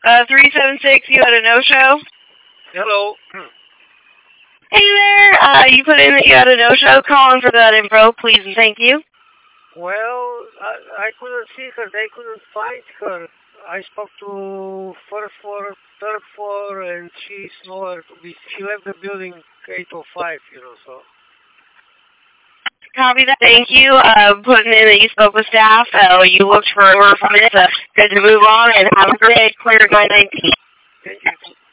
376, you had a no-show? Hello. Hey there, you put in that you had a no-show. Calling for that info, please and thank you. Well, I couldn't see her. They couldn't find her. I spoke to first floor, third floor, and she's nowhere to be. She left the building 8:05, so. Copy that. Thank you. Putting in that you spoke with staff. You looked for over 5 minutes. Good to move on and have a great day. Clear at 9:19. Thank you.